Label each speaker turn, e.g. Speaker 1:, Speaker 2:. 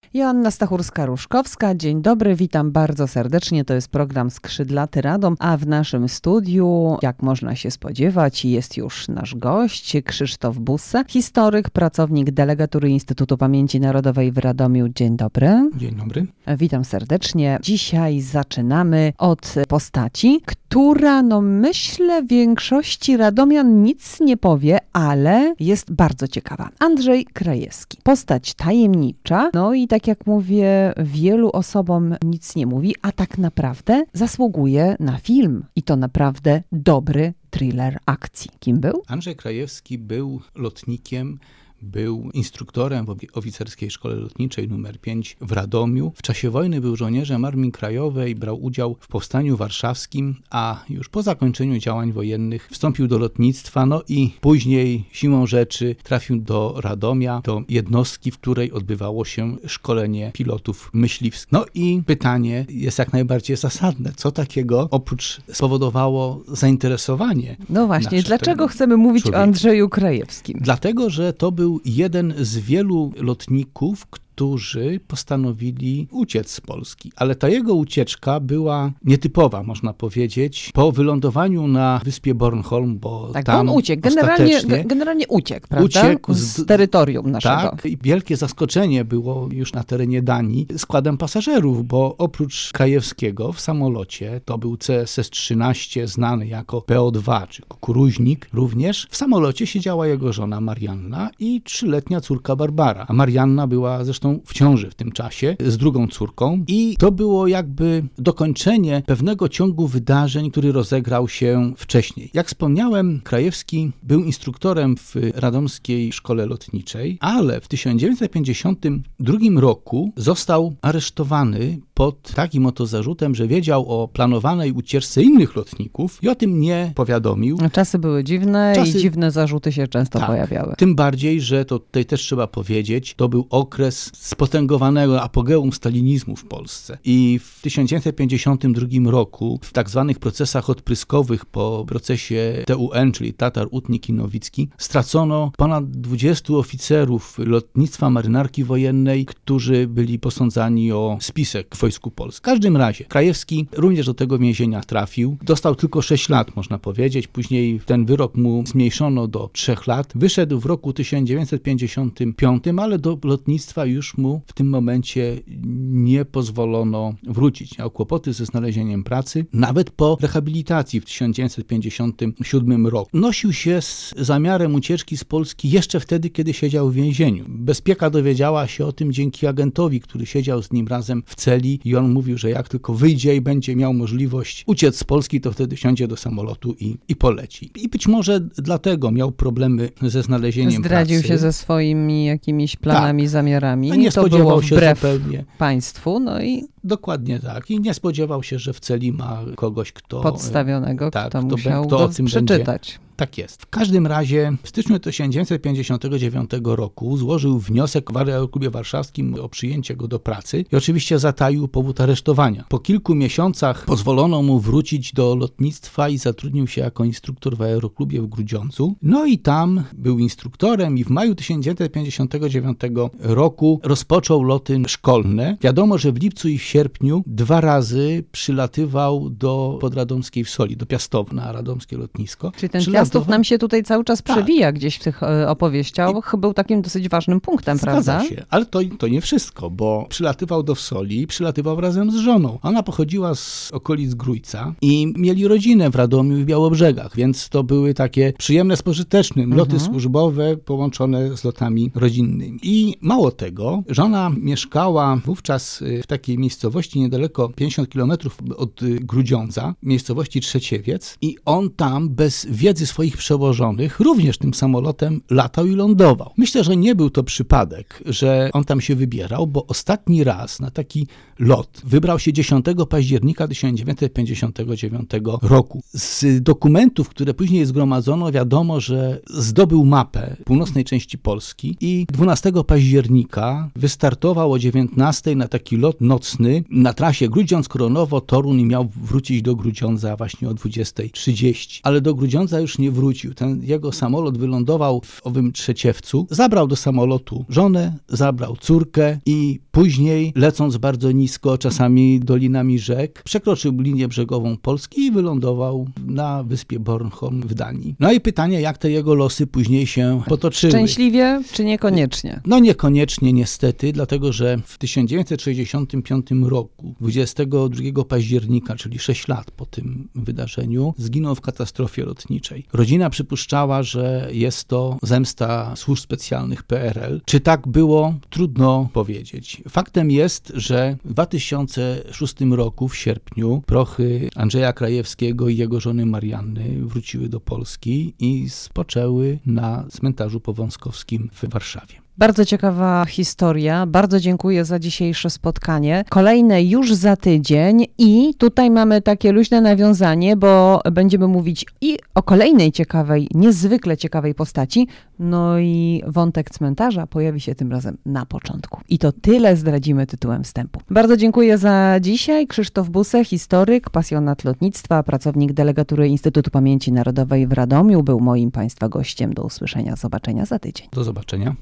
Speaker 1: Joanna Stachurska-Ruszkowska, dzień dobry, witam bardzo serdecznie. To jest program Skrzydlaty Radom, a w naszym studiu, jak można się spodziewać, jest już nasz gość, Krzysztof Bussa, historyk, pracownik delegatury Instytutu Pamięci Narodowej w Radomiu. Dzień dobry.
Speaker 2: Dzień dobry.
Speaker 1: Witam serdecznie. Dzisiaj zaczynamy od postaci, która, myślę, większości radomian nic nie powie, ale jest bardzo ciekawa. Andrzej Krajewski. Postać tajemnicza, i tak jak mówię, wielu osobom nic nie mówi, a tak naprawdę zasługuje na film. I to naprawdę dobry thriller akcji. Kim był?
Speaker 2: Andrzej Krajewski był lotnikiem, był instruktorem w oficerskiej szkole lotniczej nr 5 w Radomiu. W czasie wojny był żołnierzem Armii Krajowej, brał udział w powstaniu warszawskim, a już po zakończeniu działań wojennych wstąpił do lotnictwa, i później siłą rzeczy trafił do Radomia, do jednostki, w której odbywało się szkolenie pilotów myśliwskich. I pytanie jest jak najbardziej zasadne. Co takiego oprócz spowodowało zainteresowanie?
Speaker 1: No właśnie, dlaczego chcemy mówić o Andrzeju Krajewskim?
Speaker 2: Dlatego, że to był jeden z wielu lotników, którzy postanowili uciec z Polski. Ale ta jego ucieczka była nietypowa, można powiedzieć. Po wylądowaniu na wyspie Bornholm, bo
Speaker 1: tak,
Speaker 2: tam
Speaker 1: on uciekł. Generalnie uciekł, prawda?
Speaker 2: Uciekł
Speaker 1: z terytorium naszego.
Speaker 2: Tak, i wielkie zaskoczenie było już na terenie Danii składem pasażerów, bo oprócz Krajewskiego w samolocie, to był CSS-13, znany jako PO2, czy kukuruźnik również, w samolocie siedziała jego żona Marianna i 3-letnia córka Barbara. A Marianna była zresztą w ciąży w tym czasie z drugą córką i to było jakby dokończenie pewnego ciągu wydarzeń, który rozegrał się wcześniej. Jak wspomniałem, Krajewski był instruktorem w radomskiej szkole lotniczej, ale w 1952 roku został aresztowany pod takim oto zarzutem, że wiedział o planowanej ucieczce innych lotników i o tym nie powiadomił.
Speaker 1: Czasy były dziwne i dziwne zarzuty się często pojawiały.
Speaker 2: Tym bardziej, że to tutaj też trzeba powiedzieć, to był okres spotęgowanego apogeum stalinizmu w Polsce. I w 1952 roku w tak zwanych procesach odpryskowych po procesie TUN, czyli Tatar, Utnik i Nowicki, stracono ponad 20 oficerów lotnictwa marynarki wojennej, którzy byli posądzani o spisek w Wojsku Polskim. W każdym razie Krajewski również do tego więzienia trafił. Dostał tylko 6 lat, można powiedzieć. Później ten wyrok mu zmniejszono do 3 lat. Wyszedł w roku 1955, ale do lotnictwa już mu w tym momencie nie pozwolono wrócić. Miał kłopoty ze znalezieniem pracy, nawet po rehabilitacji w 1957 roku. Nosił się z zamiarem ucieczki z Polski jeszcze wtedy, kiedy siedział w więzieniu. Bezpieka dowiedziała się o tym dzięki agentowi, który siedział z nim razem w celi i on mówił, że jak tylko wyjdzie i będzie miał możliwość uciec z Polski, to wtedy wsiądzie do samolotu i poleci. I być może dlatego miał problemy ze znalezieniem pracy.
Speaker 1: Zdradził się ze swoimi jakimiś planami, zamiarami.
Speaker 2: Nie spodziewał się zupełnie
Speaker 1: państwu, i
Speaker 2: dokładnie tak. I nie spodziewał się, że w celi ma kogoś, kto
Speaker 1: podstawionego, kto musiał go przeczytać.
Speaker 2: Tak jest. W każdym razie w styczniu 1959 roku złożył wniosek w Aeroklubie Warszawskim o przyjęcie go do pracy i oczywiście zataił powód aresztowania. Po kilku miesiącach pozwolono mu wrócić do lotnictwa i zatrudnił się jako instruktor w Aeroklubie w Grudziądzu. I tam był instruktorem i w maju 1959 roku rozpoczął loty szkolne. Wiadomo, że w lipcu i w sierpniu 2 razy przylatywał do Podradomskiej Wsoli, do Piastowa na radomskie lotnisko.
Speaker 1: Czyli ten Piastów nam się tutaj cały czas przewija gdzieś w tych opowieściach. Był takim dosyć ważnym punktem, prawda?
Speaker 2: Zgadza się, ale to nie wszystko, bo przylatywał do Wsoli, przylatywał razem z żoną. Ona pochodziła z okolic Grójca i mieli rodzinę w Radomiu i w Białobrzegach, więc to były takie przyjemne z pożytecznym, loty służbowe połączone z lotami rodzinnymi. I mało tego, żona mieszkała wówczas w takiej miejscowości niedaleko 50 km od Grudziądza, miejscowości Trzeciewiec i on tam bez wiedzy swoich przełożonych również tym samolotem latał i lądował. Myślę, że nie był to przypadek, że on tam się wybierał, bo ostatni raz na taki lot wybrał się 10 października 1959 roku. Z dokumentów, które później zgromadzono, wiadomo, że zdobył mapę północnej części Polski i 12 października wystartował o 19 na taki lot nocny wysłany na trasie Grudziądz-Koronowo-Toruń i miał wrócić do Grudziądza właśnie o 20:30. Ale do Grudziądza już nie wrócił. Ten jego samolot wylądował w owym Trzeciewcu. Zabrał do samolotu żonę, zabrał córkę i później, lecąc bardzo nisko, czasami dolinami rzek, przekroczył linię brzegową Polski i wylądował na wyspie Bornholm w Danii. No i pytanie, jak te jego losy później się potoczyły.
Speaker 1: Szczęśliwie czy niekoniecznie?
Speaker 2: No niekoniecznie niestety, dlatego że w 1965 roku, 22 października, czyli 6 lat po tym wydarzeniu, zginął w katastrofie lotniczej. Rodzina przypuszczała, że jest to zemsta służb specjalnych PRL. Czy tak było? Trudno powiedzieć. Faktem jest, że w 2006 roku w sierpniu prochy Andrzeja Krajewskiego i jego żony Marianny wróciły do Polski i spoczęły na cmentarzu powązkowskim w Warszawie.
Speaker 1: Bardzo ciekawa historia. Bardzo dziękuję za dzisiejsze spotkanie. Kolejne już za tydzień i tutaj mamy takie luźne nawiązanie, bo będziemy mówić i o kolejnej ciekawej, niezwykle ciekawej postaci, no i wątek cmentarza pojawi się tym razem na początku. I to tyle zdradzimy tytułem wstępu. Bardzo dziękuję za dzisiaj. Krzysztof Buse, historyk, pasjonat lotnictwa, pracownik delegatury Instytutu Pamięci Narodowej w Radomiu, był moim Państwa gościem. Do usłyszenia, zobaczenia za tydzień.
Speaker 2: Do zobaczenia.